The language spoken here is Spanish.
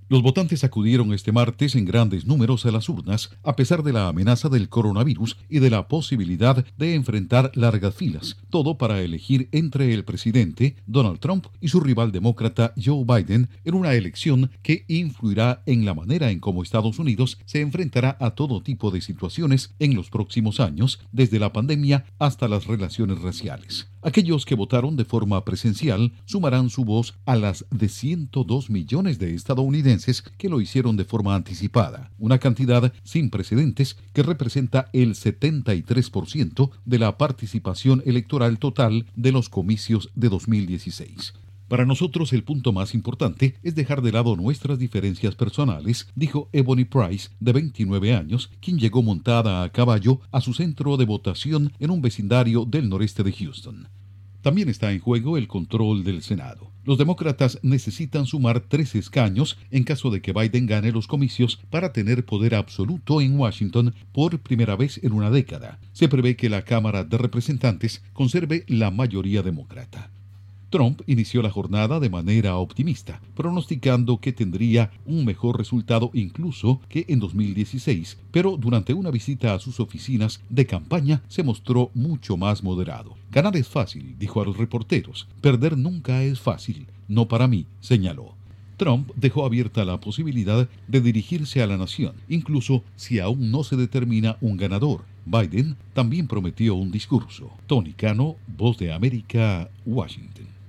Los votantes acudieron este martes en grandes números a las urnas, a pesar de la amenaza del coronavirus y de la posibilidad de enfrentar largas filas, todo para elegir entre el presidente, Donald Trump, y su rival demócrata, Joe Biden, en una elección que influirá en la manera en cómo Estados Unidos se enfrentará a todo tipo de situaciones en los próximos años, desde la pandemia hasta las relaciones raciales. Aquellos que votaron de forma presencial sumarán su voz a las de 102 millones de estadounidenses que lo hicieron de forma anticipada, una cantidad sin precedentes que representa el 73% de la participación electoral total de los comicios de 2016. Para nosotros el punto más importante es dejar de lado nuestras diferencias personales, dijo Ebony Price, de 29 años, quien llegó montada a caballo a su centro de votación en un vecindario del noreste de Houston. También está en juego el control del Senado. Los demócratas necesitan sumar 3 escaños en caso de que Biden gane los comicios para tener poder absoluto en Washington por primera vez en una década. Se prevé que la Cámara de Representantes conserve la mayoría demócrata. Trump inició la jornada de manera optimista, pronosticando que tendría un mejor resultado incluso que en 2016, pero durante una visita a sus oficinas de campaña se mostró mucho más moderado. Ganar es fácil, dijo a los reporteros. Perder nunca es fácil, no para mí, señaló. Trump dejó abierta la posibilidad de dirigirse a la nación, incluso si aún no se determina un ganador. Biden también prometió un discurso. Tony Cano, Voz de América, Washington.